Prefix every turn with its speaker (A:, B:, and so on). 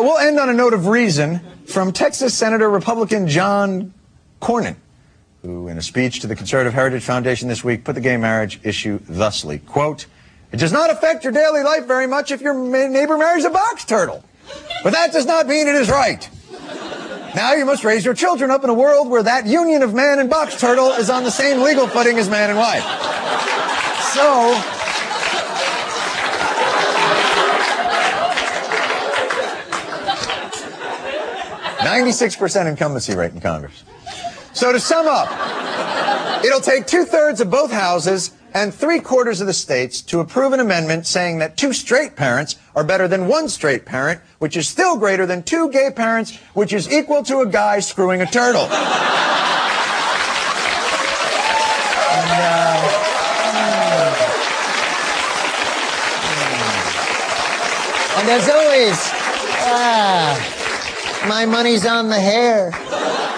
A: We'll end on a note of reason from Texas Senator Republican John Cornyn, who in a speech to the Conservative Heritage Foundation this week put the gay marriage issue thusly, quote, "It does not affect your daily life very much if your neighbor marries a box turtle. But that does not mean it is right. Now you must raise your children up in a world where that union of man and box turtle is on the same legal footing as man and wife." So, %96 incumbency rate in Congress. So to sum up, it'll take 2/3 of both houses and 3/4 of the states to approve an amendment saying that 2 straight parents are better than 1 straight parent, which is still greater than 2 gay parents, which is equal to a guy screwing a turtle.
B: And as always, my money's on the hair.